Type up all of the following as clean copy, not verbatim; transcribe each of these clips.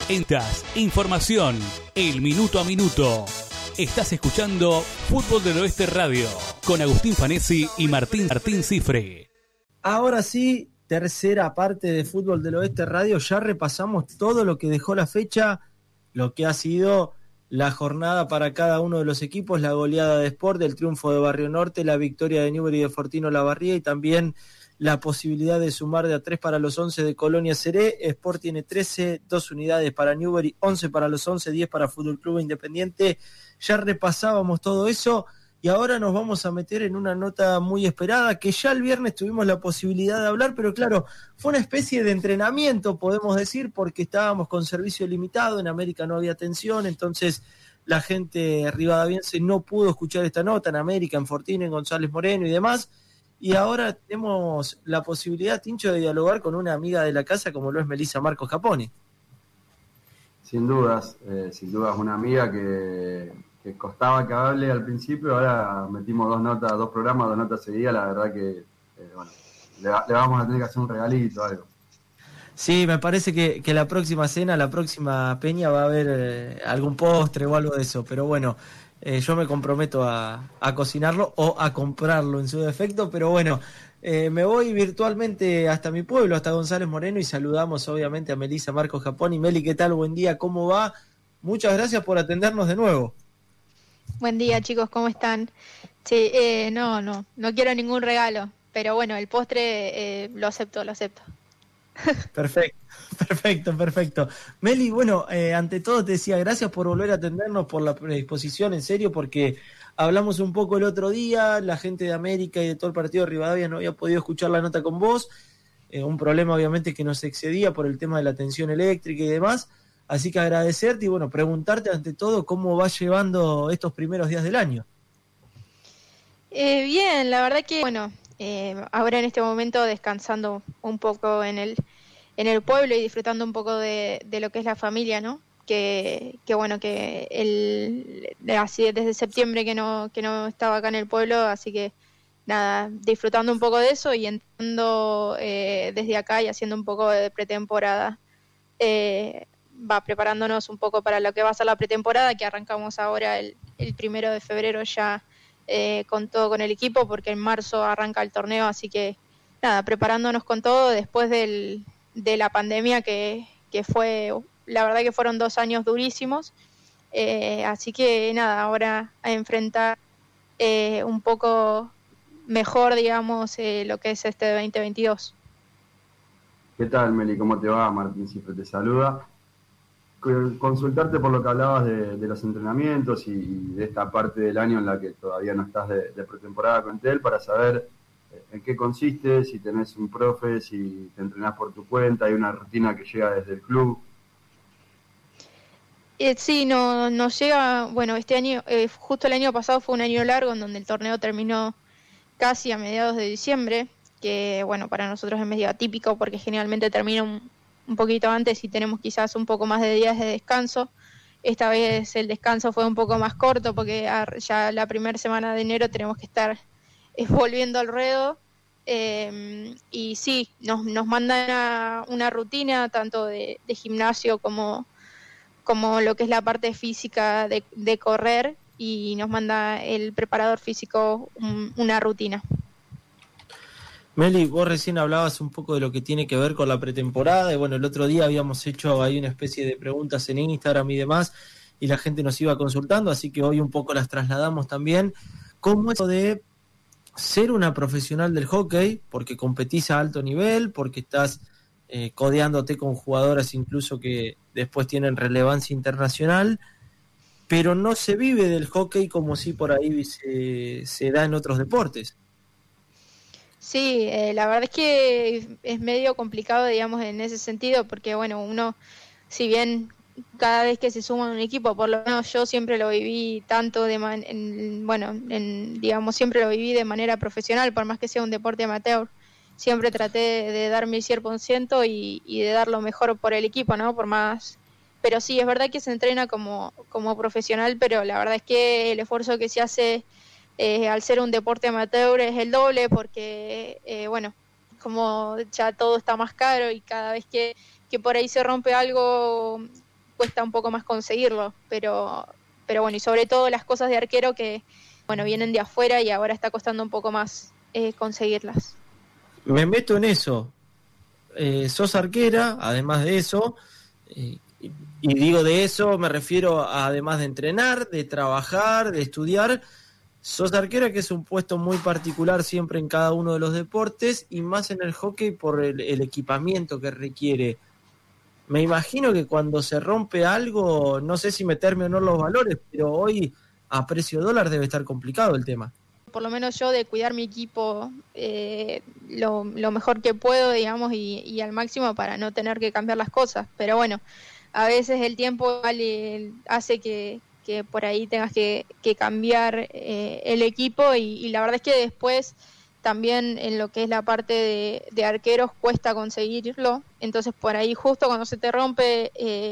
Entas, información, el minuto a minuto. Estás escuchando Fútbol del Oeste Radio con Agustín Fanesi y Martín Cifre. Ahora sí, tercera parte de Fútbol del Oeste Radio. Ya repasamos todo lo que dejó la fecha, lo que ha sido la jornada para cada uno de los equipos, la goleada de Sport, el triunfo de Barrio Norte, la victoria de Newbery y de Fortino Lavarría y también la posibilidad de sumar de a 3 para los 11 de Colonia Seré. Sport tiene 13, 2 unidades para Newbery, 11 para los 11, 10 para Fútbol Club Independiente. Ya repasábamos todo eso y ahora nos vamos a meter en una nota muy esperada que ya el viernes tuvimos la posibilidad de hablar, pero claro, fue una especie de entrenamiento, podemos decir, porque estábamos con servicio limitado, en América no había atención, entonces la gente rivadaviense no pudo escuchar esta nota, en América, en Fortino, en González Moreno y demás. Y ahora tenemos la posibilidad, Tincho, de dialogar con una amiga de la casa como lo es Melissa Marcos Caponi. Sin dudas, una amiga que costaba que hable al principio, ahora metimos dos programas, 2 notas seguidas, la verdad que le vamos a tener que hacer un regalito o algo. Sí, me parece que la próxima cena, la próxima peña va a haber algún postre o algo de eso, pero bueno, yo me comprometo a cocinarlo o a comprarlo en su defecto, pero bueno, me voy virtualmente hasta mi pueblo, hasta González Moreno, y saludamos obviamente a Melissa Marcos Caponi. Meli, ¿qué tal? Buen día, ¿cómo va? Muchas gracias por atendernos de nuevo. Buen día, chicos, ¿cómo están? Sí, no quiero ningún regalo, pero bueno, el postre lo acepto. Perfecto. Meli, bueno, ante todo te decía gracias por volver a atendernos, por la predisposición, en serio, porque hablamos un poco el otro día, la gente de América y de todo el partido de Rivadavia no había podido escuchar la nota con vos, un problema obviamente que nos excedía por el tema de la tensión eléctrica y demás, así que agradecerte y bueno, preguntarte ante todo cómo vas llevando estos primeros días del año. Bien, la verdad que bueno, ahora en este momento descansando un poco en el pueblo y disfrutando un poco de lo que es la familia, ¿no? Que bueno, que así desde septiembre que no estaba acá en el pueblo, así que nada, disfrutando un poco de eso y entrando desde acá y haciendo un poco de pretemporada. Preparándonos un poco para lo que va a ser la pretemporada, que arrancamos ahora el 1 de febrero ya con todo con el equipo, porque en marzo arranca el torneo, así que nada, preparándonos con todo después de la pandemia que fue, la verdad que fueron 2 años durísimos, así que nada, ahora a enfrentar un poco mejor, digamos, lo que es este 2022. ¿Qué tal, Meli? ¿Cómo te va? Martín Cifre te saluda. Consultarte por lo que hablabas de los entrenamientos y de esta parte del año en la que todavía no estás de pretemporada con Tel, para saber en qué consiste, si tenés un profe, si te entrenás por tu cuenta, hay una rutina que llega desde el club. Sí, nos llega, bueno, este año, justo el año pasado fue un año largo en donde el torneo terminó casi a mediados de diciembre, que bueno, para nosotros es medio atípico porque generalmente termina un poquito antes y tenemos quizás un poco más de días de descanso. Esta vez el descanso fue un poco más corto porque ya la primera semana de enero tenemos que estar volviendo al ruedo, y sí, nos mandan una rutina tanto de gimnasio como lo que es la parte física de correr, y nos manda el preparador físico una rutina. Meli, vos recién hablabas un poco de lo que tiene que ver con la pretemporada, y bueno, el otro día habíamos hecho ahí una especie de preguntas en Instagram y demás, y la gente nos iba consultando, así que hoy un poco las trasladamos también. ¿Cómo es eso de ser una profesional del hockey? Porque competís a alto nivel, porque estás codeándote con jugadoras incluso que después tienen relevancia internacional, pero no se vive del hockey como si por ahí se da en otros deportes. Sí, la verdad es que es medio complicado, digamos, en ese sentido, porque bueno, uno, si bien cada vez que se suma a un equipo, por lo menos yo siempre lo viví tanto digamos, siempre lo viví de manera profesional, por más que sea un deporte amateur, siempre traté de dar mi 100% y de dar lo mejor por el equipo, ¿no? Pero sí, es verdad que se entrena como profesional, pero la verdad es que el esfuerzo que se hace al ser un deporte amateur es el doble, porque como ya todo está más caro y cada vez que por ahí se rompe algo cuesta un poco más conseguirlo, pero bueno, y sobre todo las cosas de arquero que, bueno, vienen de afuera y ahora está costando un poco más conseguirlas. Me meto en eso. Sos arquera, además de eso, y digo de eso, me refiero a, además de entrenar, de trabajar, de estudiar, sos arquera, que es un puesto muy particular siempre en cada uno de los deportes, y más en el hockey por el equipamiento que requiere. Me imagino que cuando se rompe algo, no sé si meterme o no los valores, pero hoy a precio dólar debe estar complicado el tema. Por lo menos yo de cuidar mi equipo lo mejor que puedo, digamos, y al máximo para no tener que cambiar las cosas. Pero bueno, a veces el tiempo hace que por ahí tengas que cambiar el equipo y la verdad es que después también en lo que es la parte de arqueros cuesta conseguirlo. Entonces por ahí justo cuando se te rompe...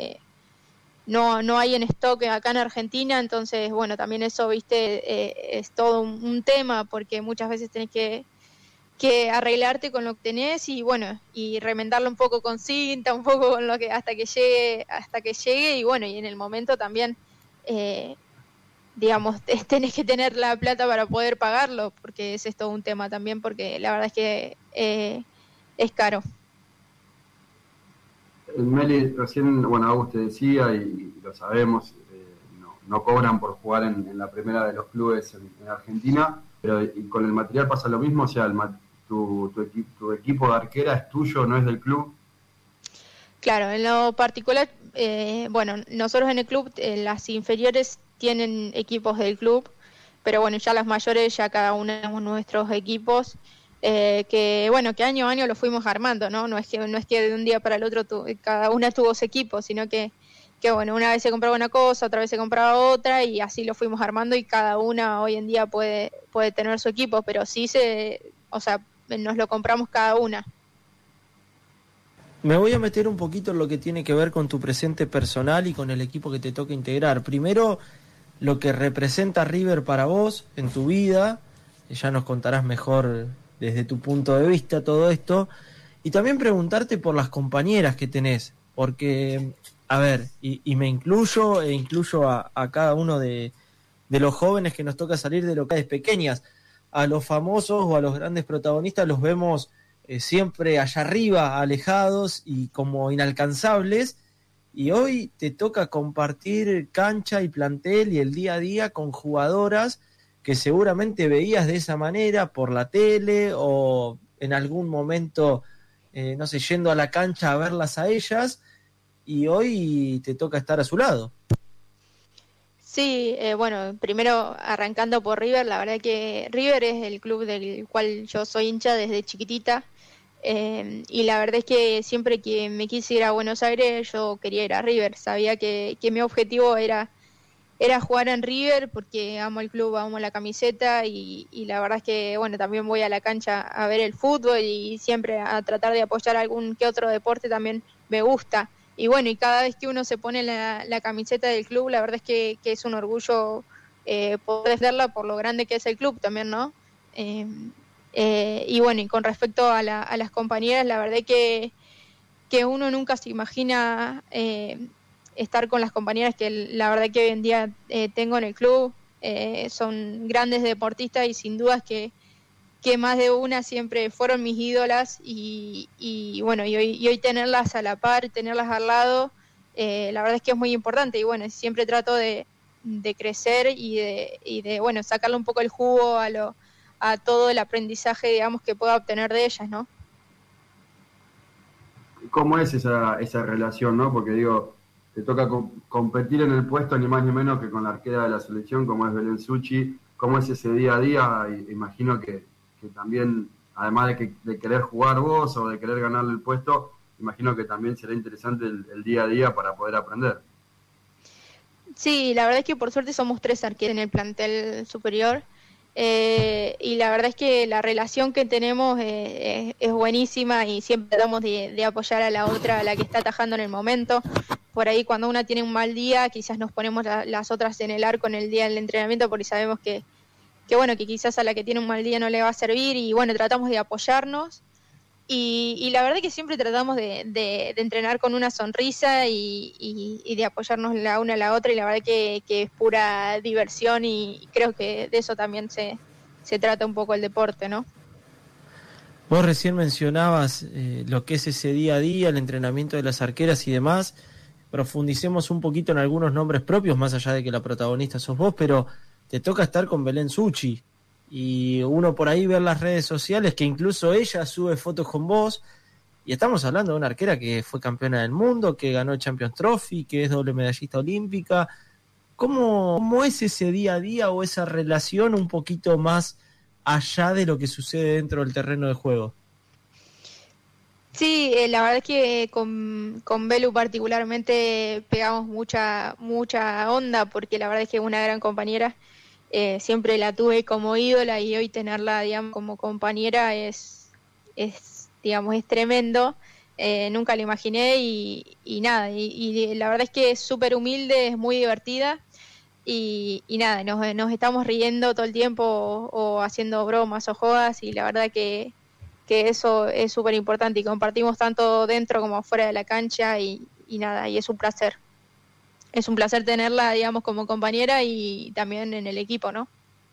No hay en stock acá en Argentina, entonces, bueno, también eso, viste, es todo un tema, porque muchas veces tenés que arreglarte con lo que tenés y, bueno, y remendarlo un poco con cinta, un poco con lo que hasta que llegue, y, bueno, y en el momento también, digamos, tenés que tener la plata para poder pagarlo, porque ese es todo un tema también, porque la verdad es que es caro. Meli, recién, bueno, Agus te decía, y lo sabemos, no cobran por jugar en la primera de los clubes en Argentina, pero y con el material pasa lo mismo, o sea, tu equipo de arquera es tuyo, no es del club. Claro, en lo particular, bueno, nosotros en el club, las inferiores tienen equipos del club, pero bueno, ya las mayores, ya cada uno tenemos nuestros equipos. Que bueno, que año a año lo fuimos armando, no es que de un día para el otro cada una tuvo su equipo, sino que bueno, una vez se compraba una cosa, otra vez se compraba otra, y así lo fuimos armando, y cada una hoy en día puede tener su equipo, pero sí o sea, nos lo compramos cada una. Me voy a meter un poquito en lo que tiene que ver con tu presente personal y con el equipo que te toca integrar. Primero, lo que representa River para vos en tu vida, ya nos contarás mejor desde tu punto de vista todo esto, y también preguntarte por las compañeras que tenés, porque, a ver, y me incluyo a cada uno de los jóvenes que nos toca salir de locales pequeñas. A los famosos o a los grandes protagonistas los vemos siempre allá arriba, alejados y como inalcanzables, y hoy te toca compartir cancha y plantel y el día a día con jugadoras que seguramente veías de esa manera por la tele o en algún momento, no sé, yendo a la cancha a verlas a ellas, y hoy te toca estar a su lado. Sí, bueno, primero arrancando por River, la verdad que River es el club del cual yo soy hincha desde chiquitita, y la verdad es que siempre que me quise ir a Buenos Aires yo quería ir a River, sabía que mi objetivo era jugar en River porque amo el club, amo la camiseta y la verdad es que, bueno, también voy a la cancha a ver el fútbol y siempre a tratar de apoyar algún que otro deporte también me gusta. Y bueno, y cada vez que uno se pone la camiseta del club, la verdad es que es un orgullo poder verla por lo grande que es el club también, ¿no? Y bueno, y con respecto a las compañeras, la verdad es que uno nunca se imagina... estar con las compañeras que la verdad que hoy en día tengo en el club, son grandes deportistas y sin dudas que más de una siempre fueron mis ídolas y bueno, y hoy tenerlas a la par, tenerlas al lado, la verdad es que es muy importante y bueno, siempre trato de crecer y de bueno, sacarle un poco el jugo a todo el aprendizaje, digamos, que pueda obtener de ellas, ¿no? ¿Cómo es esa relación, no? Porque digo, te toca competir en el puesto ni más ni menos que con la arquera de la selección como es Belén Suchi. ¿Cómo es ese día a día? Imagino que también, además de querer jugar vos o de querer ganarle el puesto, imagino que también será interesante el día a día para poder aprender. Sí, la verdad es que por suerte somos 3 arqueros en el plantel superior, y la verdad es que la relación que tenemos es buenísima y siempre tratamos de apoyar a la otra, a la que está atajando en el momento. Por ahí cuando una tiene un mal día, quizás nos ponemos las otras en el arco en el día del entrenamiento porque sabemos que bueno, que quizás a la que tiene un mal día no le va a servir y bueno, tratamos de apoyarnos. Y la verdad que siempre tratamos de entrenar con una sonrisa y de apoyarnos la una a la otra, y la verdad que es pura diversión, y creo que de eso también se trata un poco el deporte, ¿no? Vos recién mencionabas lo que es ese día a día, el entrenamiento de las arqueras y demás. Profundicemos un poquito en algunos nombres propios, más allá de que la protagonista sos vos, pero te toca estar con Belén Suchi. Y uno por ahí ve en las redes sociales que incluso ella sube fotos con vos. Y estamos hablando de una arquera que fue campeona del mundo, que ganó el Champions Trophy, que es doble medallista olímpica. ¿Cómo es ese día a día o esa relación un poquito más allá de lo que sucede dentro del terreno de juego? Sí, la verdad es que con Belu particularmente pegamos mucha onda, porque la verdad es que es una gran compañera. Siempre la tuve como ídola, y hoy tenerla, digamos, como compañera es digamos, es tremendo. Nunca lo imaginé, y nada, y la verdad es que es súper humilde, es muy divertida, y nada, nos estamos riendo todo el tiempo, o haciendo bromas o jodas, y la verdad que eso es súper importante, y compartimos tanto dentro como fuera de la cancha, y nada, y es un placer. Es un placer tenerla, digamos, como compañera, y también en el equipo, ¿no?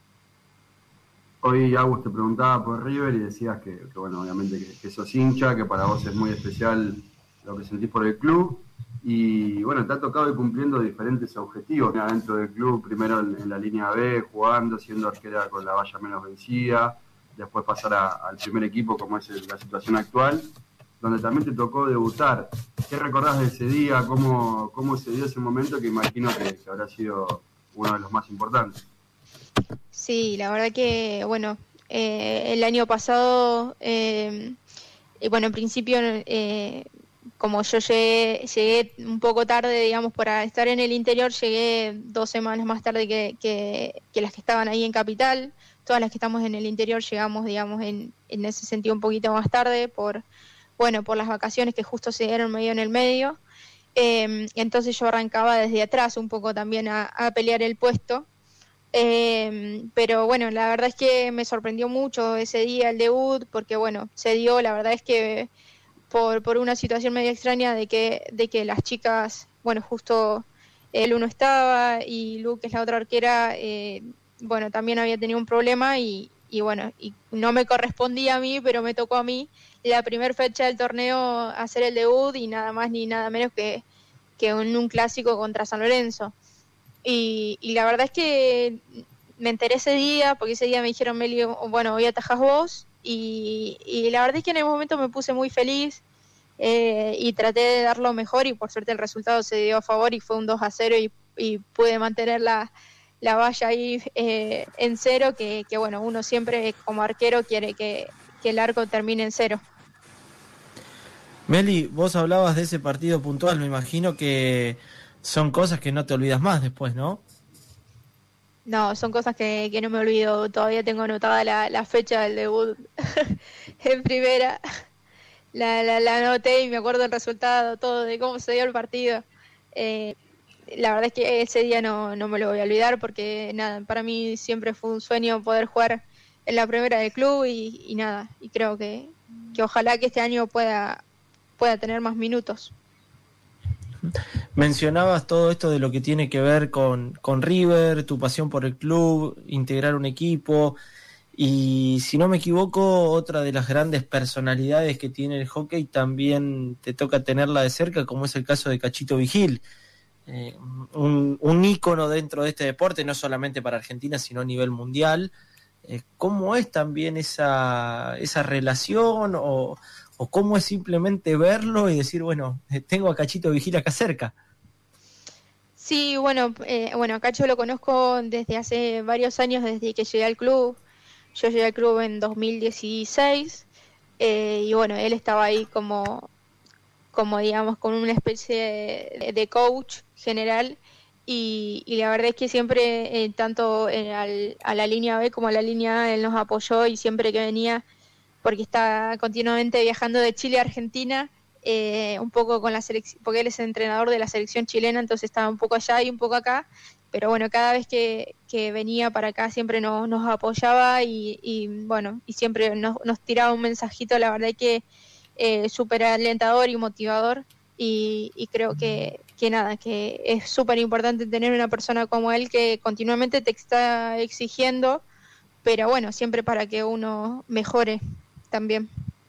Hoy Agus te preguntaba por River y decías que bueno, obviamente que sos hincha, que para vos es muy especial lo que sentís por el club, y bueno, te ha tocado ir cumpliendo diferentes objetivos dentro del club, primero en la línea B, jugando, siendo arquera con la valla menos vencida, después pasar al primer equipo, como es la situación actual, donde también te tocó debutar. ¿Qué recordás de ese día? ¿Cómo se dio ese momento, que imagino que habrá sido uno de los más importantes? Sí, la verdad que, bueno, el año pasado, bueno, en principio, como yo llegué un poco tarde, digamos, para estar en el interior, llegué 2 semanas más tarde que las que estaban ahí en Capital. Todas las que estamos en el interior llegamos, digamos, en ese sentido un poquito más tarde, por las vacaciones que justo se dieron medio en el medio. Entonces yo arrancaba desde atrás un poco también a pelear el puesto. Pero bueno, la verdad es que me sorprendió mucho ese día el debut, porque bueno, se dio, la verdad es que por una situación medio extraña de que las chicas, bueno, justo el uno estaba, y Lu, que es la otra arquera, bueno, también había tenido un problema, y bueno, y no me correspondía a mí, pero me tocó a mí la primera fecha del torneo hacer el debut, y nada más ni nada menos que en un clásico contra San Lorenzo. Y la verdad es que me enteré ese día, porque ese día me dijeron, Meli, bueno, hoy atajás vos, y la verdad es que en el momento me puse muy feliz, y traté de dar lo mejor, y por suerte el resultado se dio a favor, y fue un 2-0, y pude mantener la valla ahí en 0, que bueno, uno siempre como arquero quiere que el arco termine en 0. Meli, vos hablabas de ese partido puntual, me imagino que son cosas que no te olvidas más después, ¿no? No, son cosas que no me olvido. Todavía tengo anotada la fecha del debut en primera. La anoté, y me acuerdo el resultado, todo, de cómo se dio el partido. La verdad es que ese día no me lo voy a olvidar, porque nada, para mí siempre fue un sueño poder jugar en la primera del club, y nada, y creo que ojalá que este año pueda tener más minutos. Mencionabas todo esto de lo que tiene que ver con River, tu pasión por el club, integrar un equipo, y si no me equivoco, otra de las grandes personalidades que tiene el hockey también te toca tenerla de cerca, como es el caso de Cachito Vigil, un ícono dentro de este deporte, no solamente para Argentina, sino a nivel mundial. ¿Cómo es también esa relación, o cómo es simplemente verlo y decir, bueno, tengo a Cachito Vigil acá cerca? Sí, bueno, a Cacho lo conozco desde hace varios años, desde que llegué al club. Yo llegué al club en 2016, y bueno, él estaba ahí como digamos, con una especie de coach general, y la verdad es que siempre, tanto a la línea B como a la línea A, él nos apoyó, y siempre que venía, porque está continuamente viajando de Chile a Argentina, un poco con la selección, porque él es entrenador de la selección chilena, entonces estaba un poco allá y un poco acá, pero bueno, cada vez que venía para acá siempre nos apoyaba y bueno, y siempre nos tiraba un mensajito, la verdad que súper alentador y motivador, y creo que nada, que es súper importante tener una persona como él que continuamente te está exigiendo, pero bueno, siempre para que uno mejore también.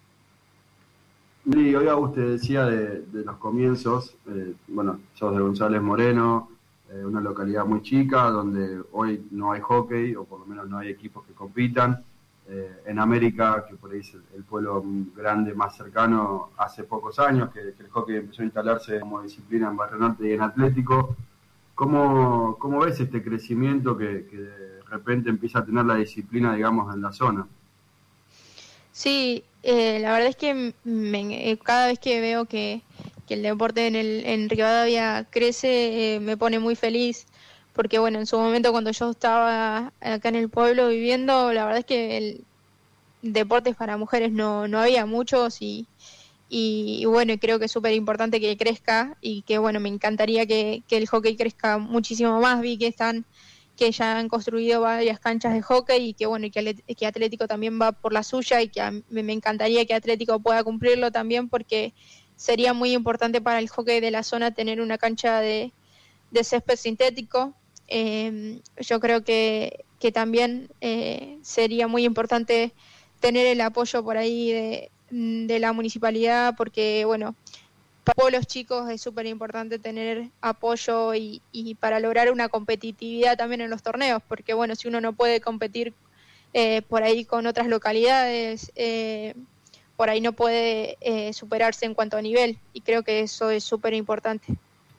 Y hoy usted decía de los comienzos, bueno, sos de González Moreno, una localidad muy chica donde hoy no hay hockey, o por lo menos no hay equipos que compitan. En América, que por ahí es el pueblo grande más cercano, hace pocos años que el hockey empezó a instalarse como disciplina en Barrio Norte y en Atlético. ¿Cómo ves este crecimiento que de repente empieza a tener la disciplina, digamos, en la zona? Sí, la verdad es que cada vez que veo que el deporte en Rivadavia crece, me pone muy feliz, porque bueno, en su momento cuando yo estaba acá en el pueblo viviendo, la verdad es que el deportes para mujeres no había muchos y bueno, creo que es súper importante que crezca y que bueno, me encantaría que el hockey crezca muchísimo más. Vi que ya han construido varias canchas de hockey y que bueno, y que Atlético también va por la suya y que me encantaría que Atlético pueda cumplirlo también, porque sería muy importante para el hockey de la zona tener una cancha de césped sintético. Yo creo que también sería muy importante tener el apoyo por ahí de la municipalidad, porque bueno, para los chicos es súper importante tener apoyo y para lograr una competitividad también en los torneos, porque bueno, si uno no puede competir por ahí con otras localidades, por ahí no puede superarse en cuanto a nivel, y creo que eso es súper importante.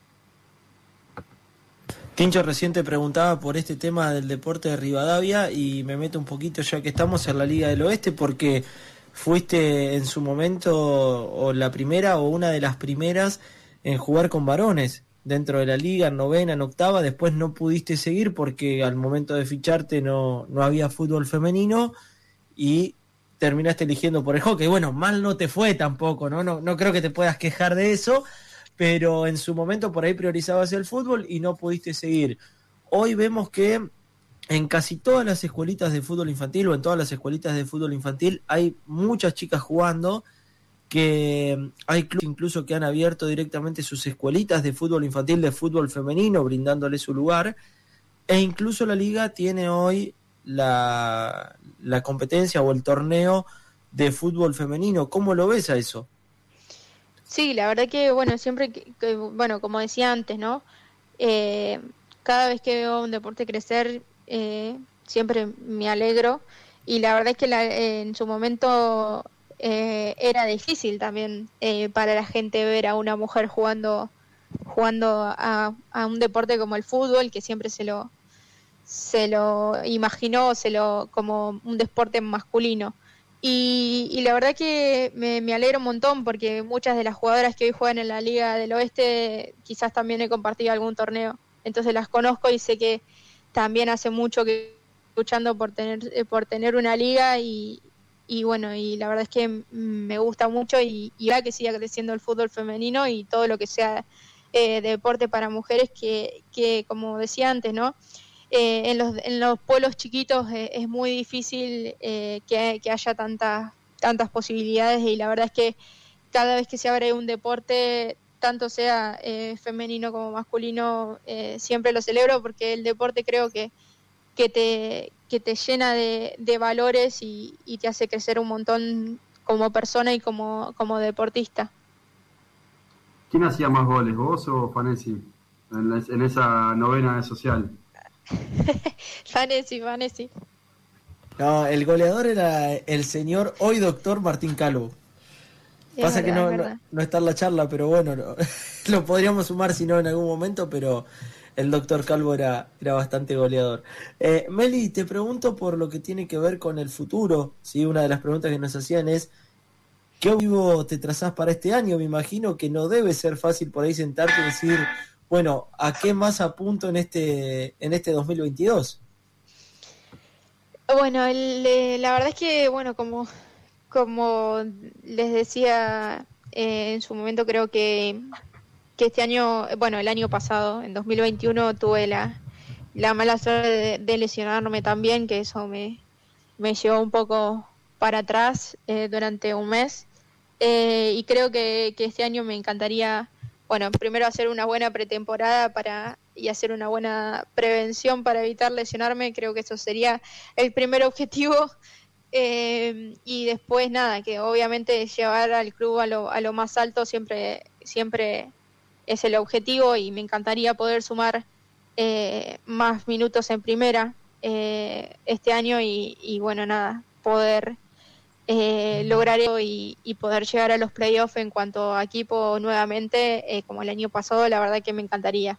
Tincho recién te preguntaba por este tema del deporte de Rivadavia y me meto un poquito ya que estamos en la Liga del Oeste, porque fuiste en su momento o la primera o una de las primeras en jugar con varones dentro de la liga, en novena, en octava. Después no pudiste seguir porque al momento de ficharte no había fútbol femenino y terminaste eligiendo por el hockey. Bueno, mal no te fue tampoco, no creo que te puedas quejar de eso, pero en su momento por ahí priorizabas el fútbol y no pudiste seguir. Hoy vemos que en casi todas las escuelitas de fútbol infantil o en todas las escuelitas de fútbol infantil hay muchas chicas jugando, que hay clubes incluso que han abierto directamente sus escuelitas de fútbol infantil, de fútbol femenino, brindándole su lugar, e incluso la liga tiene hoy la competencia o el torneo de fútbol femenino. ¿Cómo lo ves a eso? Sí, la verdad que bueno, siempre bueno, como decía antes, ¿no? Cada vez que veo un deporte crecer, siempre me alegro, y la verdad es que en su momento era difícil también para la gente ver a una mujer jugando a un deporte como el fútbol, que siempre se lo imaginó como un deporte masculino. Y la verdad que me alegro un montón, porque muchas de las jugadoras que hoy juegan en la Liga del Oeste quizás también he compartido algún torneo, entonces las conozco y sé que también hace mucho que luchando por tener una liga, y bueno, y la verdad es que me gusta mucho, y ahora que siga creciendo el fútbol femenino y todo lo que sea deporte para mujeres, que como decía antes, ¿no? En los pueblos chiquitos es muy difícil que haya tantas posibilidades, y la verdad es que cada vez que se abre un deporte, tanto sea femenino como masculino, siempre lo celebro, porque el deporte creo que te llena de valores y te hace crecer un montón como persona y como deportista. ¿Quién hacía más goles, vos o Fanesi, en esa novena de social? Fanesi. No, el goleador era el señor hoy doctor Martín Calvo. Pasa que no está en la charla, pero bueno, lo podríamos sumar si no en algún momento, pero el doctor Calvo era bastante goleador. Meli, te pregunto por lo que tiene que ver con el futuro, ¿sí? Una de las preguntas que nos hacían es, ¿qué objetivo te trazás para este año? Me imagino que no debe ser fácil por ahí sentarte y decir, bueno, ¿a qué más apunto en este 2022? Bueno, la verdad es que, bueno, como les decía en su momento, creo que este año, bueno, el año pasado, en 2021, tuve la mala suerte de lesionarme también, que eso me llevó un poco para atrás durante un mes. Y creo que este año me encantaría, bueno, primero hacer una buena pretemporada y hacer una buena prevención para evitar lesionarme. Creo que eso sería el primer objetivo. Y después nada, que obviamente llevar al club a lo más alto siempre es el objetivo, y me encantaría poder sumar más minutos en primera este año y bueno, nada, poder lograr eso y poder llegar a los playoffs en cuanto a equipo nuevamente, como el año pasado. La verdad que me encantaría.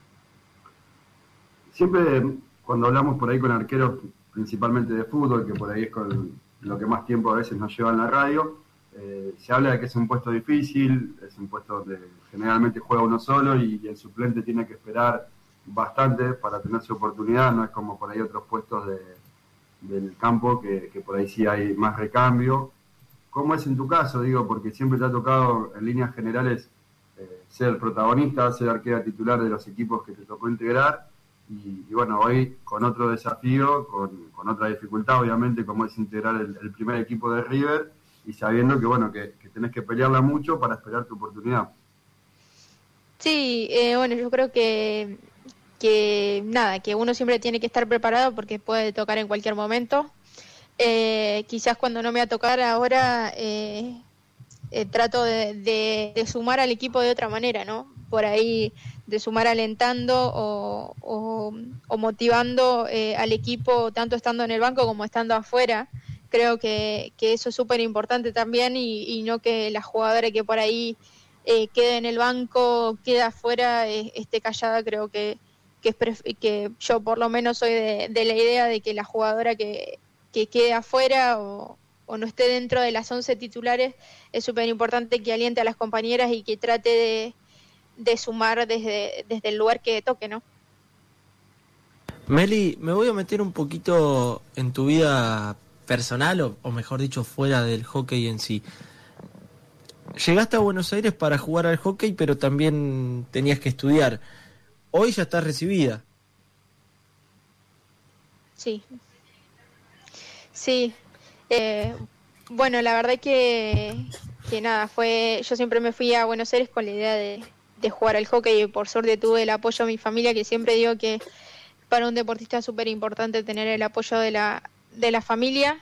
Siempre cuando hablamos por ahí con arqueros, principalmente de fútbol, que por ahí es con lo que más tiempo a veces nos lleva en la radio, se habla de que es un puesto difícil, es un puesto donde generalmente juega uno solo y el suplente tiene que esperar bastante para tener su oportunidad. No es como por ahí otros puestos del campo que por ahí sí hay más recambio. ¿Cómo es en tu caso? Digo, porque siempre te ha tocado en líneas generales ser protagonista, ser arquera titular de los equipos que te tocó integrar, y bueno, hoy con otro desafío, con otra dificultad obviamente, como es integrar el primer equipo de River, y sabiendo que bueno, que tenés que pelearla mucho para esperar tu oportunidad. Sí, bueno, yo creo que nada, que uno siempre tiene que estar preparado porque puede tocar en cualquier momento. Quizás cuando no me va a tocar ahora, trato de sumar al equipo de otra manera, ¿no? Por ahí de sumar alentando o motivando al equipo, tanto estando en el banco como estando afuera. Creo que eso es súper importante también, y no que la jugadora que por ahí quede en el banco, quede afuera, esté callada. Creo que yo por lo menos soy de la idea de que la jugadora que quede afuera o no esté dentro de las 11 titulares, es súper importante que aliente a las compañeras y que trate de sumar desde el lugar que toque, ¿no? Meli, me voy a meter un poquito en tu vida personal, o mejor dicho, fuera del hockey en sí. Llegaste a Buenos Aires para jugar al hockey, pero también tenías que estudiar. Hoy ya estás recibida. Sí. Bueno, la verdad que nada, yo siempre me fui a Buenos Aires con la idea de jugar al hockey, y por suerte tuve el apoyo de mi familia, que siempre digo que para un deportista es súper importante tener el apoyo de la familia.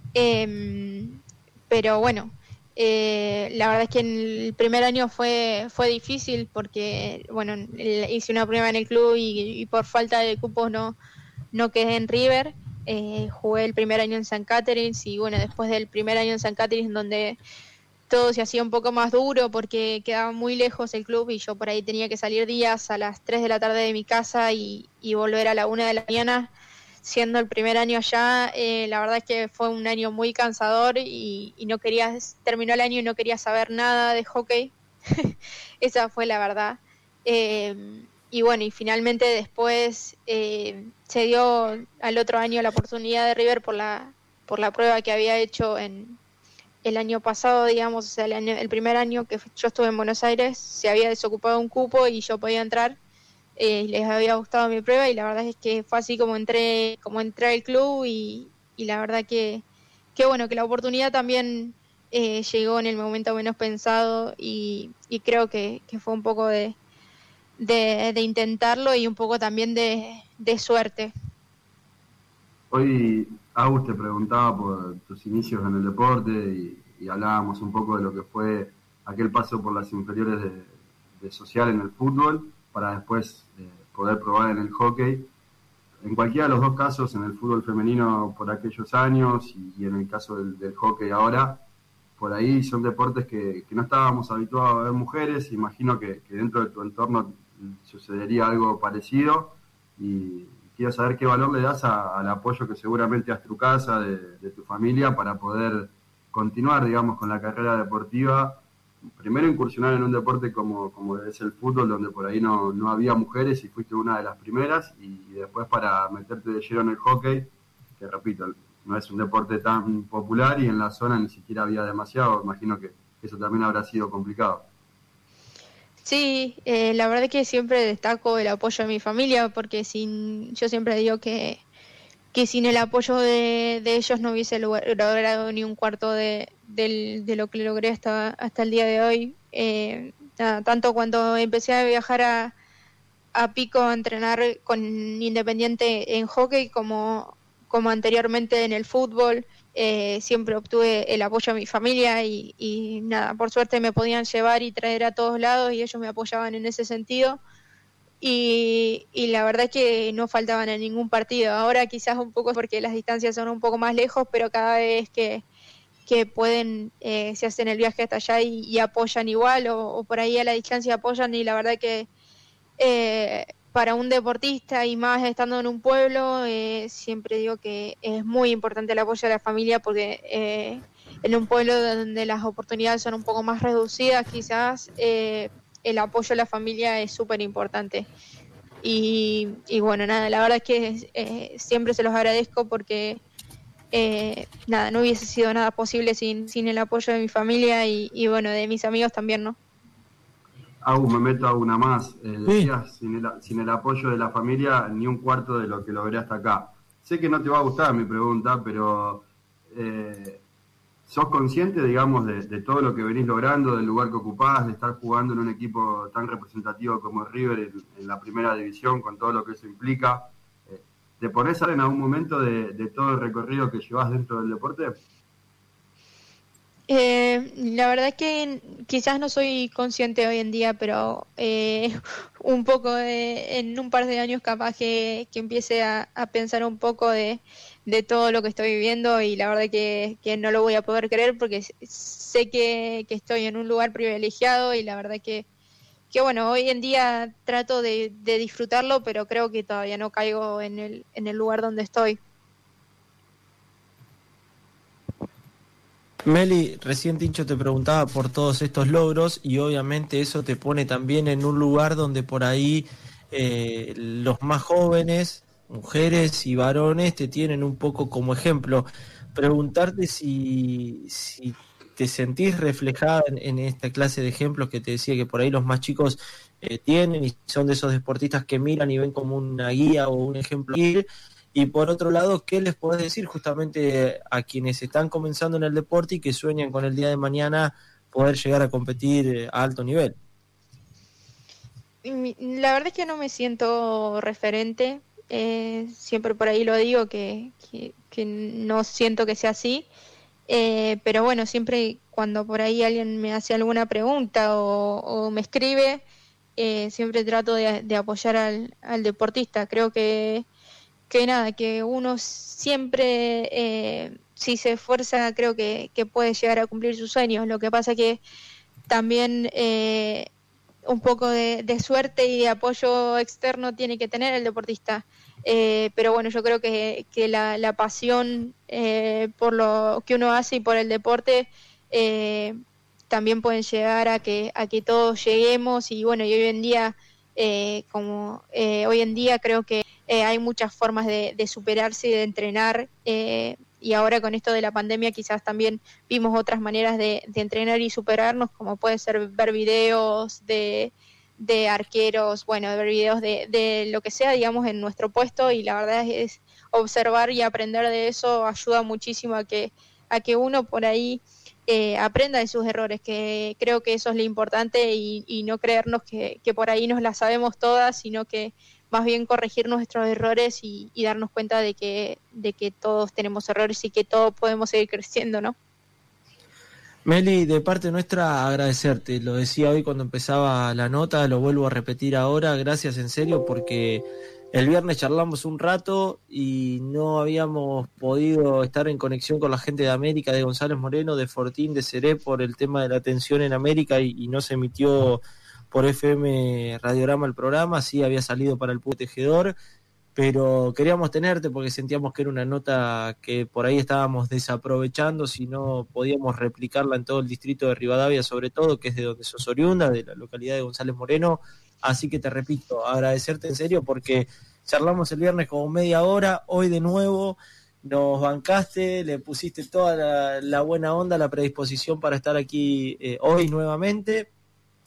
Pero bueno, la verdad es que en el primer año fue difícil porque, bueno, hice una prueba en el club y por falta de cupos no quedé en River. Jugué el primer año en St. Catharines, y bueno, después del primer año en St. Catharines, donde todo se hacía un poco más duro porque quedaba muy lejos el club, y yo por ahí tenía que salir días a las 3 de la tarde de mi casa y volver a la 1 de la mañana, siendo el primer año allá. La verdad es que fue un año muy cansador y terminó el año y no quería saber nada de hockey. Esa fue la verdad. Y bueno, y finalmente después se dio al otro año la oportunidad de River por la prueba que había hecho en el año pasado, digamos. O sea, el primer año que yo estuve en Buenos Aires se había desocupado un cupo y yo podía entrar. Les había gustado mi prueba, y la verdad es que fue así como entré al club, y la verdad que bueno, que la oportunidad también llegó en el momento menos pensado, y creo que fue un poco de intentarlo y un poco también de suerte. Hoy Agus te preguntaba por tus inicios en el deporte y hablábamos un poco de lo que fue aquel paso por las inferiores de social en el fútbol para después poder probar en el hockey. En cualquiera de los dos casos, en el fútbol femenino por aquellos años y en el caso del hockey ahora, por ahí son deportes que no estábamos habituados a ver mujeres. Imagino que dentro de tu entorno sucedería algo parecido, y quiero saber qué valor le das al apoyo que seguramente das tu casa, de tu familia, para poder continuar, digamos, con la carrera deportiva. Primero incursionar en un deporte como es el fútbol, donde por ahí no había mujeres y fuiste una de las primeras, y después para meterte de lleno en el hockey, que repito, no es un deporte tan popular y en la zona ni siquiera había demasiado. Imagino que eso también habrá sido complicado. Sí, la verdad que siempre destaco el apoyo de mi familia, porque yo siempre digo que sin el apoyo de ellos no hubiese logrado ni un cuarto de lo que logré hasta el día de hoy. Tanto cuando empecé a viajar a Pico a entrenar con Independiente en hockey como anteriormente en el fútbol, siempre obtuve el apoyo de mi familia y nada, por suerte me podían llevar y traer a todos lados y ellos me apoyaban en ese sentido. Y la verdad es que no faltaban en ningún partido. Ahora quizás un poco porque las distancias son un poco más lejos, pero cada vez que pueden, se hacen el viaje hasta allá y apoyan igual, o por ahí a la distancia apoyan, y la verdad que para un deportista y más estando en un pueblo, siempre digo que es muy importante el apoyo de la familia, porque en un pueblo donde las oportunidades son un poco más reducidas quizás, el apoyo de la familia es súper importante. Y bueno, nada, la verdad es que siempre se los agradezco porque nada, no hubiese sido nada posible sin el apoyo de mi familia y bueno, de mis amigos también, ¿no? Me meto a una más. Decías, sin el apoyo de la familia, ni un cuarto de lo que logré hasta acá. Sé que no te va a gustar mi pregunta, pero ¿sos consciente, digamos, de todo lo que venís logrando, del lugar que ocupás, de estar jugando en un equipo tan representativo como River en la primera división, con todo lo que eso implica? ¿Te ponés a hablar en algún momento de todo el recorrido que llevas dentro del deporte? La verdad es que quizás no soy consciente hoy en día, pero un poco en un par de años capaz que empiece a pensar un poco de todo lo que estoy viviendo, y la verdad que no lo voy a poder creer porque sé que estoy en un lugar privilegiado, y la verdad que bueno, hoy en día trato de disfrutarlo, pero creo que todavía no caigo en el lugar donde estoy. Meli, recién Tincho te preguntaba por todos estos logros y obviamente eso te pone también en un lugar donde por ahí los más jóvenes, mujeres y varones, te tienen un poco como ejemplo. Preguntarte si te sentís reflejada en esta clase de ejemplos que te decía que por ahí los más chicos tienen y son de esos deportistas que miran y ven como una guía o un ejemplo a seguir. Y por otro lado, ¿qué les podés decir justamente a quienes están comenzando en el deporte y que sueñan con el día de mañana poder llegar a competir a alto nivel? La verdad es que no me siento referente, siempre por ahí lo digo que no siento que sea así, pero bueno, siempre cuando por ahí alguien me hace alguna pregunta o me escribe, siempre trato de apoyar al deportista. Creo que nada, que uno siempre, si se esfuerza, creo que puede llegar a cumplir sus sueños. Lo que pasa que también un poco de suerte y de apoyo externo tiene que tener el deportista. Pero bueno, yo creo que la pasión por lo que uno hace y por el deporte también pueden llegar a que todos lleguemos. Y bueno, y hoy en día, hoy en día creo que hay muchas formas de superarse y de entrenar, y ahora con esto de la pandemia quizás también vimos otras maneras de entrenar y superarnos, como puede ser ver videos de arqueros, bueno, ver videos de lo que sea, digamos, en nuestro puesto, y la verdad es observar y aprender de eso ayuda muchísimo a que uno por ahí aprenda de sus errores, que creo que eso es lo importante, y no creernos que por ahí nos las sabemos todas, sino que más bien corregir nuestros errores y darnos cuenta de que todos tenemos errores y que todos podemos seguir creciendo, ¿no? Meli, de parte nuestra agradecerte, lo decía hoy cuando empezaba la nota, lo vuelvo a repetir ahora, gracias en serio, porque el viernes charlamos un rato y no habíamos podido estar en conexión con la gente de América, de González Moreno, de Fortín, de Seré, por el tema de la tensión en América, y no se emitió por FM Radiograma el programa, sí había salido para el Público Tejedor, pero queríamos tenerte porque sentíamos que era una nota que por ahí estábamos desaprovechando si no podíamos replicarla en todo el distrito de Rivadavia, sobre todo, que es de donde sos oriunda, de la localidad de González Moreno. Así que te repito, agradecerte en serio porque charlamos el viernes como media hora, hoy de nuevo nos bancaste, le pusiste toda la buena onda, la predisposición para estar aquí hoy nuevamente.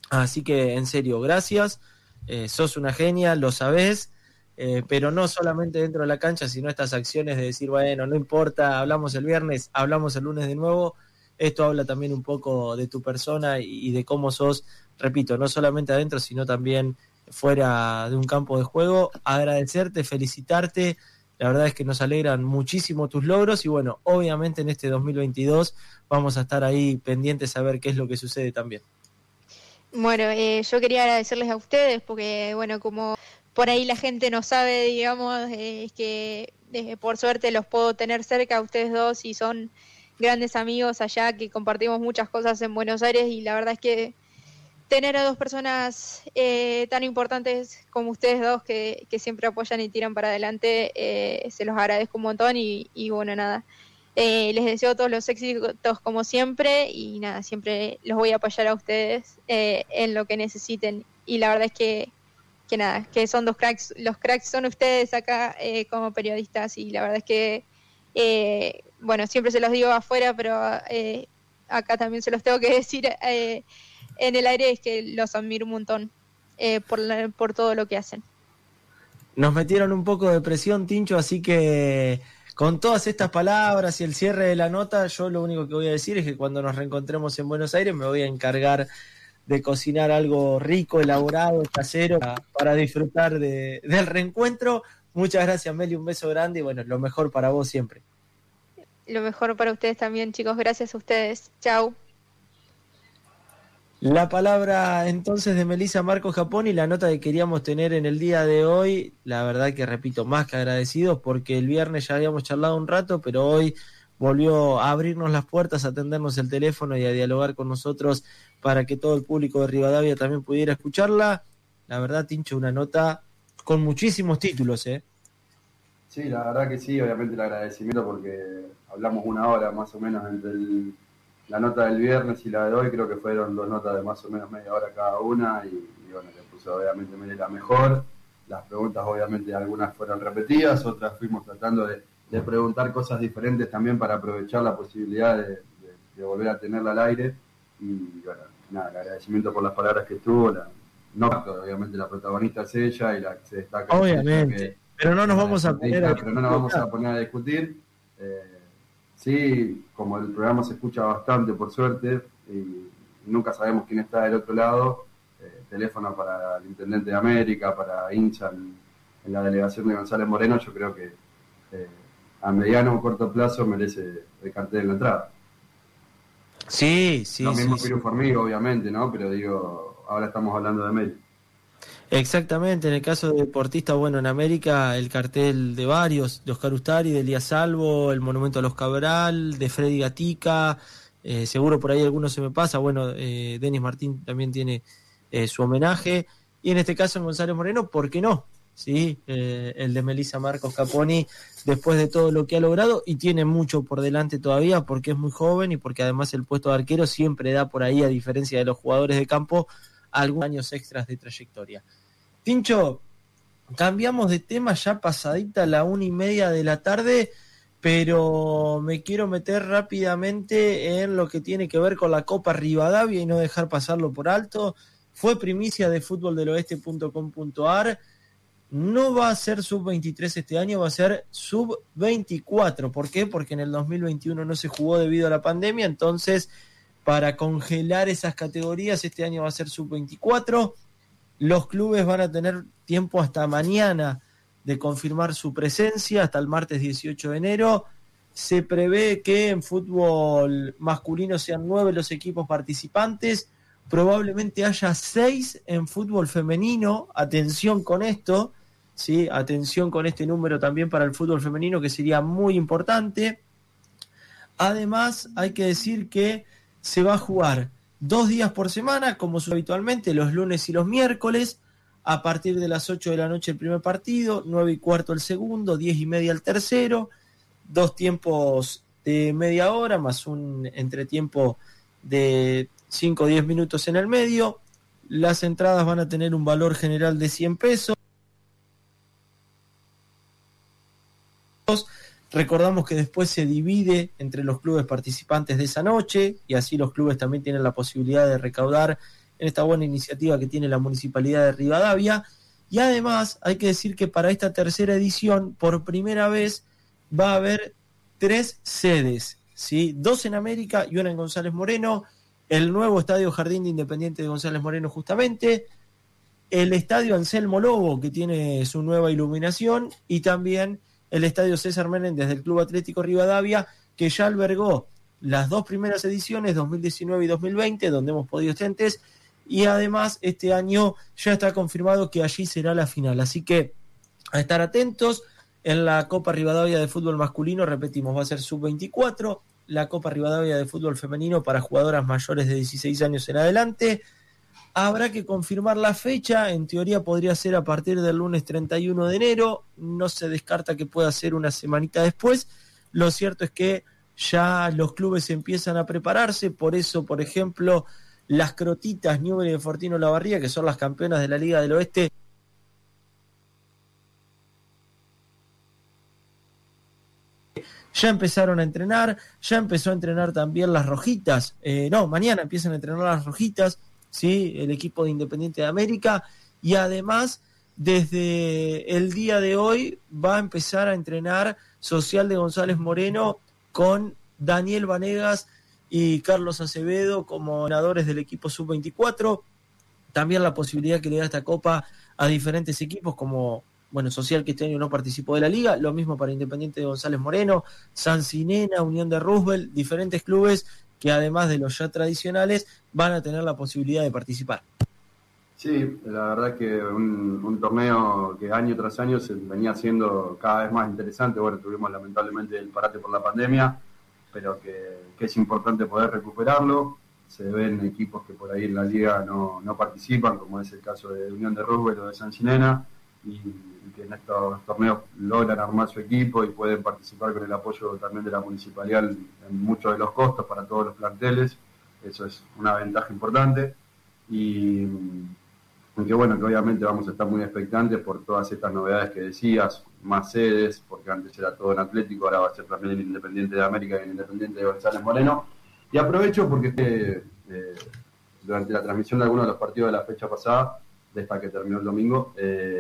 Así que en serio, gracias, sos una genia, lo sabés, pero no solamente dentro de la cancha, sino estas acciones de decir, bueno, no importa, hablamos el viernes, hablamos el lunes de nuevo. Esto habla también un poco de tu persona y de cómo sos, repito, no solamente adentro, sino también fuera de un campo de juego. Agradecerte, felicitarte, la verdad es que nos alegran muchísimo tus logros y bueno, obviamente en este 2022 vamos a estar ahí pendientes a ver qué es lo que sucede también. Bueno, yo quería agradecerles a ustedes porque, bueno, como por ahí la gente no sabe, digamos, es que por suerte los puedo tener cerca a ustedes dos y son grandes amigos allá que compartimos muchas cosas en Buenos Aires y la verdad es que tener a dos personas tan importantes como ustedes dos que siempre apoyan y tiran para adelante, se los agradezco un montón y bueno, nada. Les deseo todos los éxitos como siempre y nada, siempre los voy a apoyar a ustedes en lo que necesiten y la verdad es que nada, que son dos cracks, los cracks son ustedes acá como periodistas y la verdad es que bueno, siempre se los digo afuera, pero acá también se los tengo que decir en el aire, es que los admiro un montón por todo lo que hacen. Nos metieron un poco de presión, Tincho, así que con todas estas palabras y el cierre de la nota, yo lo único que voy a decir es que cuando nos reencontremos en Buenos Aires me voy a encargar de cocinar algo rico, elaborado, casero, para disfrutar del reencuentro. Muchas gracias, Meli, un beso grande y bueno, lo mejor para vos siempre. Lo mejor para ustedes también, chicos, gracias a ustedes. Chau. La palabra entonces de Melissa Marcos Japón y la nota que queríamos tener en el día de hoy, la verdad que repito, más que agradecidos porque el viernes ya habíamos charlado un rato, pero hoy volvió a abrirnos las puertas, a atendernos el teléfono y a dialogar con nosotros para que todo el público de Rivadavia también pudiera escucharla. La verdad, Tincho, una nota con muchísimos títulos, ¿eh? Sí, la verdad que sí, obviamente el agradecimiento porque hablamos una hora más o menos entre la nota del viernes y la de hoy, creo que fueron 2 notas de más o menos media hora cada una y bueno, le puso obviamente la mejor. Las preguntas obviamente algunas fueron repetidas, otras fuimos tratando de preguntar cosas diferentes también para aprovechar la posibilidad de volver a tenerla al aire y bueno, nada, el agradecimiento por las palabras que tuvo, obviamente la protagonista es ella y la que se destaca obviamente, pero no nos vamos a poner a discutir. Sí, como el programa se escucha bastante, por suerte, y nunca sabemos quién está del otro lado, teléfono para el Intendente de América, para hincha en la delegación de González Moreno, yo creo que a mediano o corto plazo merece el cartel en la entrada. Sí. Lo mismo Piru Formiga, obviamente, ¿no? Pero digo, ahora estamos hablando de Meli. Exactamente, en el caso de deportista, bueno, en América el cartel de varios, de Oscar Ustari, de Elías Salvo, el Monumento a los Cabral, de Freddy Gatica, seguro por ahí alguno se me pasa, bueno, Denis Martín también tiene su homenaje, y en este caso en González Moreno, ¿por qué no? Sí, el de Melissa Marcos Caponi, después de todo lo que ha logrado, y tiene mucho por delante todavía, porque es muy joven y porque además el puesto de arquero siempre da por ahí, a diferencia de los jugadores de campo, algunos años extras de trayectoria. Tincho, cambiamos de tema ya pasadita la 1:30 de la tarde, pero me quiero meter rápidamente en lo que tiene que ver con la Copa Rivadavia y no dejar pasarlo por alto. Fue primicia de futboldeloeste.com.ar. No va a ser sub-23 este año, va a ser sub-24. ¿Por qué? Porque en el 2021 no se jugó debido a la pandemia, entonces para congelar esas categorías este año va a ser sub-24. Los clubes van a tener tiempo hasta mañana de confirmar su presencia, hasta el martes 18 de enero. Se prevé que en fútbol masculino sean 9 los equipos participantes, probablemente haya 6 en fútbol femenino. Atención con esto, ¿sí? Atención con este número también para el fútbol femenino, que sería muy importante. Además, hay que decir que se va a jugar 2 días por semana, como habitualmente, los lunes y los miércoles, a partir de las 8 de la noche el primer partido, 9:15 el segundo, 10:30 el tercero, 2 tiempos de media hora, más un entretiempo de 5 o 10 minutos en el medio. Las entradas van a tener un valor general de 100 pesos. Recordamos que después se divide entre los clubes participantes de esa noche y así los clubes también tienen la posibilidad de recaudar en esta buena iniciativa que tiene la Municipalidad de Rivadavia. Y además hay que decir que para esta tercera edición, por primera vez, va a haber 3 sedes, ¿sí? 2 en América y una en González Moreno, el nuevo Estadio Jardín de Independiente de González Moreno justamente, el Estadio Anselmo Lobo, que tiene su nueva iluminación, y también el Estadio César Menéndez del Club Atlético Rivadavia, que ya albergó las 2 primeras ediciones, 2019 y 2020, donde hemos podido estar antes, y además este año ya está confirmado que allí será la final. Así que a estar atentos. En la Copa Rivadavia de fútbol masculino, repetimos, va a ser sub-24, la Copa Rivadavia de fútbol femenino para jugadoras mayores de 16 años en adelante. Habrá que confirmar la fecha, en teoría podría ser a partir del lunes 31 de enero, no se descarta que pueda ser una semanita después. Lo cierto es que ya los clubes empiezan a prepararse, por eso, por ejemplo, las Crotitas Newbery de Fortino Lavarría, que son las campeonas de la Liga del Oeste, ya empezaron a entrenar, ya empezó a entrenar también las Rojitas, mañana empiezan a entrenar las Rojitas, ¿sí? El equipo de Independiente de América, y además desde el día de hoy va a empezar a entrenar Social de González Moreno con Daniel Vanegas y Carlos Acevedo como ganadores del equipo sub-24, también la posibilidad que le da esta copa a diferentes equipos como Social, que este año no participó de la liga, lo mismo para Independiente de González Moreno, Sancinena, Unión de Roosevelt, diferentes clubes que además de los ya tradicionales van a tener la posibilidad de participar. Sí, la verdad que un torneo que año tras año se venía haciendo cada vez más interesante. Bueno, tuvimos lamentablemente el parate por la pandemia, pero que es importante poder recuperarlo. Se ven equipos que por ahí en la liga no participan, como es el caso de Unión de Roosevelt o de Sancinena, y que en estos torneos logran armar su equipo y pueden participar con el apoyo también de la municipalidad en muchos de los costos para todos los planteles. Eso es una ventaja importante, y que obviamente vamos a estar muy expectantes por todas estas novedades que decías, más sedes, porque antes era todo en Atlético, ahora va a ser también el Independiente de América y el Independiente de González Moreno. Y aprovecho porque durante la transmisión de algunos de los partidos de la fecha pasada, de esta que terminó el domingo,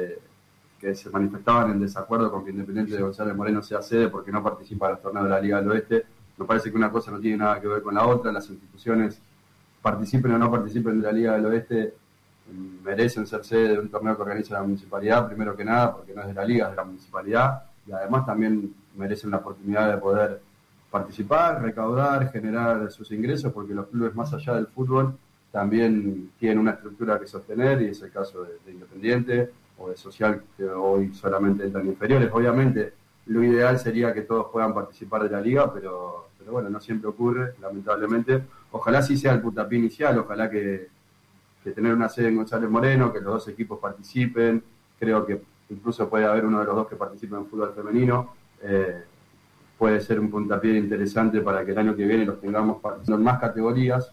que se manifestaban en desacuerdo con que Independiente de González Moreno sea sede porque no participa en los torneos de la Liga del Oeste. Me parece que una cosa no tiene nada que ver con la otra. Las instituciones, participen o no participen de la Liga del Oeste, merecen ser sede de un torneo que organiza la municipalidad, primero que nada, porque no es de la Liga, es de la municipalidad, y además también merecen la oportunidad de poder participar, recaudar, generar sus ingresos, porque los clubes más allá del fútbol también tienen una estructura que sostener, y es el caso de Independiente o de Social, que hoy solamente entran inferiores. Obviamente lo ideal sería que todos puedan participar de la liga, pero bueno, no siempre ocurre, lamentablemente. Ojalá sí sea el puntapié inicial, ojalá que tener una sede en González Moreno, que los dos equipos participen. Creo que incluso puede haber uno de los dos que participe en fútbol femenino. Puede ser un puntapié interesante para que el año que viene los tengamos participando en más categorías.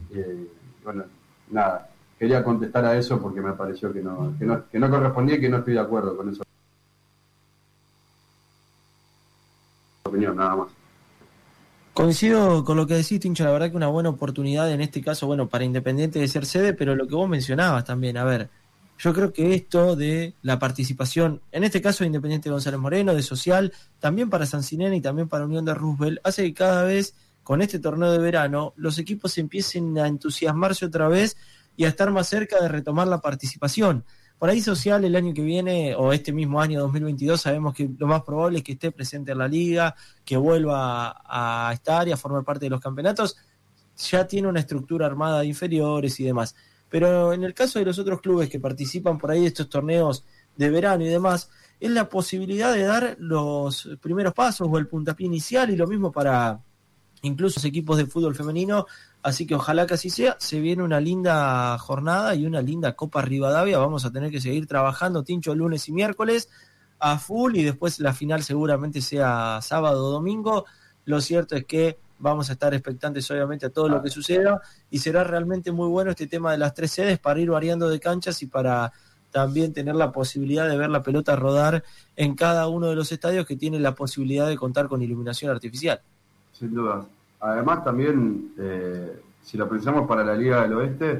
Quería contestar a eso porque me pareció que no correspondía y que no estoy de acuerdo con eso. Opinión, nada más. Coincido con lo que decís, Tincho, la verdad que una buena oportunidad en este caso, para Independiente de ser sede, pero lo que vos mencionabas también, yo creo que esto de la participación, en este caso de Independiente de González Moreno, de Social, también para Sancinena y también para Unión de Roosevelt, hace que cada vez con este torneo de verano los equipos empiecen a entusiasmarse otra vez y a estar más cerca de retomar la participación. Por ahí Social el año que viene, o este mismo año 2022, sabemos que lo más probable es que esté presente en la liga, que vuelva a estar y a formar parte de los campeonatos. Ya tiene una estructura armada de inferiores y demás. Pero en el caso de los otros clubes que participan por ahí de estos torneos de verano y demás, es la posibilidad de dar los primeros pasos o el puntapié inicial, y lo mismo para incluso los equipos de fútbol femenino. Así que ojalá que así sea. Se viene una linda jornada y una linda Copa Rivadavia. Vamos a tener que seguir trabajando, Tincho, lunes y miércoles a full, y después la final seguramente sea sábado o domingo. Lo cierto es que vamos a estar expectantes obviamente a todo lo que suceda, y será realmente muy bueno este tema de las 3 sedes para ir variando de canchas y para también tener la posibilidad de ver la pelota rodar en cada uno de los estadios que tienen la posibilidad de contar con iluminación artificial. Sin duda. Además también, si lo pensamos para la Liga del Oeste,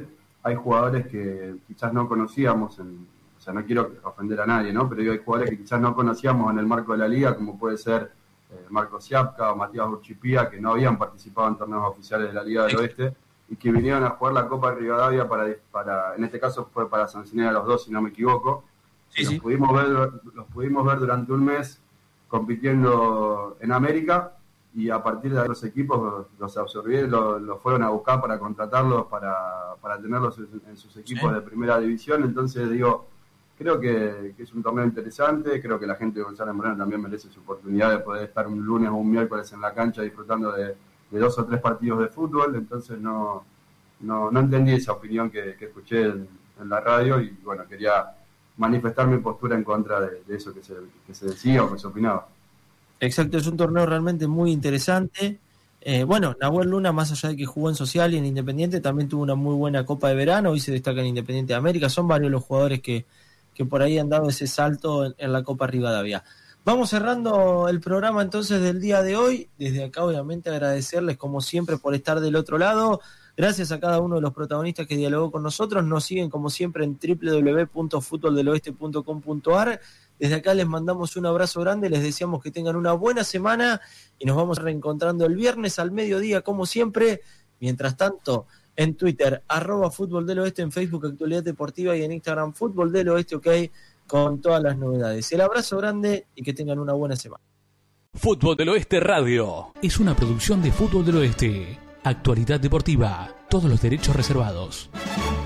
hay jugadores que quizás no conocíamos, o sea, no quiero ofender a nadie, ¿no? Pero digo, hay jugadores que quizás no conocíamos en el marco de la liga, como puede ser Marcos Siapka o Matías Urchipía, que no habían participado en torneos oficiales de la Liga del Oeste y que vinieron a jugar la Copa Rivadavia para en este caso fue para sancionar a los dos, si no me equivoco. Sí, los pudimos ver durante un mes compitiendo en América, y a partir de ahí los equipos los absorbieron, los fueron a buscar para contratarlos, para tenerlos en sus equipos de primera división. Entonces digo, creo que es un torneo interesante, creo que la gente de González Moreno también merece su oportunidad de poder estar un lunes o un miércoles en la cancha disfrutando de 2 o 3 partidos de fútbol. Entonces no entendí esa opinión que escuché en la radio, y bueno, quería manifestar mi postura en contra de eso que se decía o que se opinaba. Exacto, es un torneo realmente muy interesante. Bueno, Nahuel Luna, más allá de que jugó en Social y en Independiente, también tuvo una muy buena Copa de Verano, hoy se destaca en Independiente de América. Son varios los jugadores que por ahí han dado ese salto en la Copa Rivadavia. Vamos cerrando el programa entonces del día de hoy. Desde acá, obviamente, agradecerles como siempre por estar del otro lado. Gracias a cada uno de los protagonistas que dialogó con nosotros. Nos siguen como siempre en www.futboldeloeste.com.ar. Desde acá les mandamos un abrazo grande, les deseamos que tengan una buena semana y nos vamos reencontrando el viernes al mediodía como siempre. Mientras tanto, en Twitter, @Fútbol del Oeste, en Facebook Actualidad Deportiva y en Instagram Fútbol del Oeste, ok, con todas las novedades. El abrazo grande y que tengan una buena semana. Fútbol del Oeste Radio es una producción de Fútbol del Oeste. Actualidad Deportiva, todos los derechos reservados.